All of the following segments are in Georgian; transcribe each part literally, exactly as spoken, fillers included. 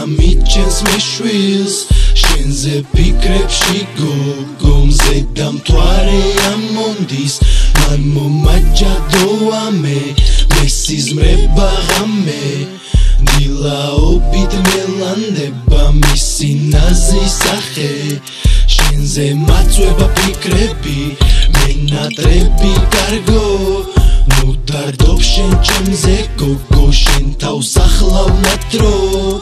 გამიჩენს მეშვილს შენზე ფიქრებში გოგო მზედა მთვარე ამონდის მან მომაჯადოა მე მესიზმრება ღამე დილაობით მელანდება მისი ნაზის სახე შენზე მაწვება ფიქრები მენატრები კარგო ნუ დარდობ შენ ჩემზე გოგო შენ თავს ახლავ ნატრო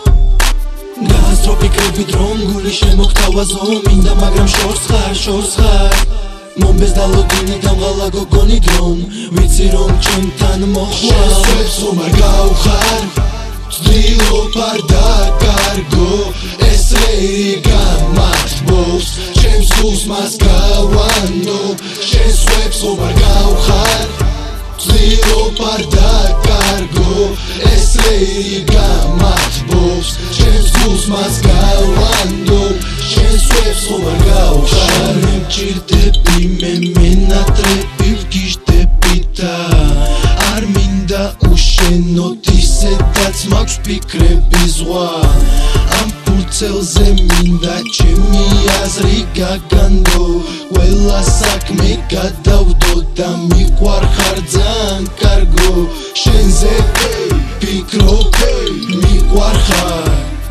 გასწრო ფიქრებით რომ გული შემოგთავაზო მინდა მაგრამ შორს ხარ შორს ხარ მომბეს დალოდინი დამღალა გოგონით რომ ვიცი რომ ჩემთან მოხვალ შენს რომ არ გავხარ ვცდილობ არ დაკარგო ეს რეი გამართბობს ჩემს გულს მას გავანო შენს ვებს რომ არ გავხარ ვცდილობ არ დაკარგო ეს რეი გამართბობს ჩემს გულს მას გავანო შენს ვებს რომ არ გავხარ მჭირდები მე მენატრები ვგიჟდები და არ მინდა უშენოთ ისედაც მაქვს ფიქრები ზღვა ამ ფურცელზე მინდა ჩემი აზრი გაგანდო ყველა საქმე გადავდო და მიყვარხარ ძალიან კარგო შენზე ფიქრობ მიყვარხარ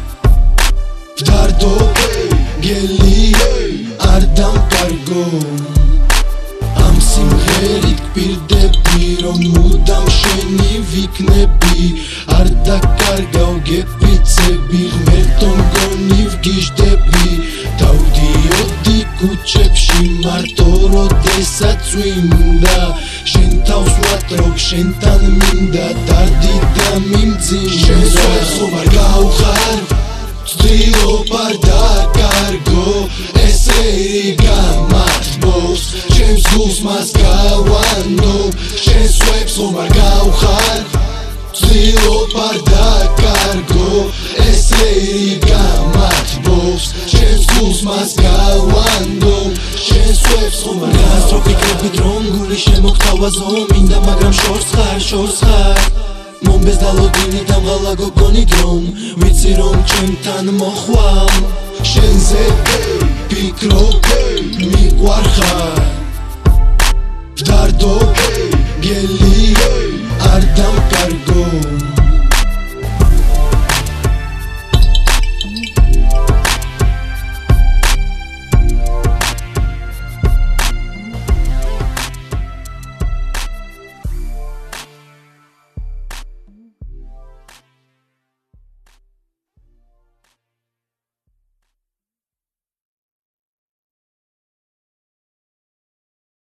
ვდარდო გელი არ დამკარგო ამ სიმღერით გპირდები რომ მუდამ შენი ვიქნები არ დაკარგავ გეფიცები ღმერთო მგონი ვგიჟდები დავდიოდი ქუჩებში მარტო როდესაც ვინდა შენ თავს ვატრობ შენთან მინდა დარდი და მიმძიმდა შენს ვებს რომ არ გავხარ ვცდილობ არ დაკარგო ეს რეი გამართბობს ჩემს გულს მას გავანო შენს ვებს რომ არ გავხარ ვცდილობ არ დაკარგო ეს რეი გამართბობს ჩემს გულს მას გავანო შენს ვებს რომ არ გასწრო ფიქრებით რომ გული შემოგთავაზო მინდა მაგრამ შორს ხარ შორს ხარ მომბეს დალოდინი დამღალა გოგონით რომ ვიცი რომ ჩემთან მოხვალ შენზე ფიქრობ მიყვარხარ